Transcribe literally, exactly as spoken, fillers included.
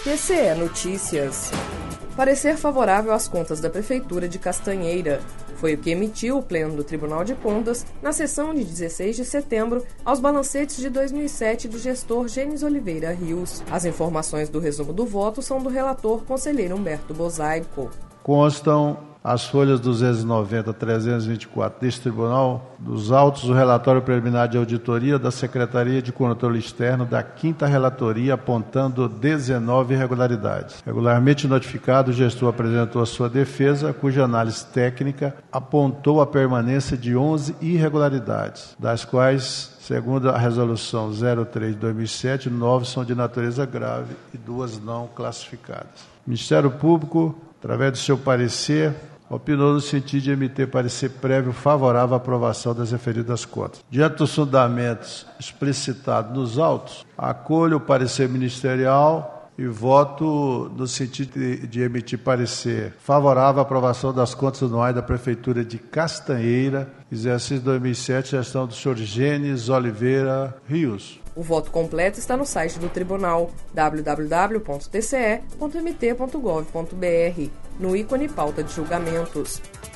T C E Notícias. Parecer favorável às contas da Prefeitura de Castanheira. Foi o que emitiu o Pleno do Tribunal de Contas na sessão de dezesseis de setembro aos balancetes de dois mil e sete do gestor Gênesis Oliveira Rios. As informações do resumo do voto são do relator conselheiro Humberto Bosaico. Constam as folhas duzentos e noventa a trezentos e vinte e quatro deste tribunal, dos autos do relatório preliminar de auditoria da Secretaria de Controle Externo da quinta relatoria, apontando dezenove irregularidades. Regularmente notificado, o gestor apresentou a sua defesa, cuja análise técnica apontou a permanência de onze irregularidades, das quais, segundo a resolução zero três de dois mil e sete, nove são de natureza grave e duas não classificadas. O Ministério Público, através do seu parecer, opinou no sentido de emitir parecer prévio favorável à aprovação das referidas contas. Diante dos fundamentos explicitados nos autos, acolho o parecer ministerial e voto no sentido de, de emitir parecer favorável à aprovação das contas anuais da Prefeitura de Castanheira, exercício dois mil e sete, gestão do senhor Gênesis Oliveira Rios. O voto completo está no site do Tribunal, w w w ponto t c e ponto m t ponto gov ponto b r, no ícone Pauta de Julgamentos.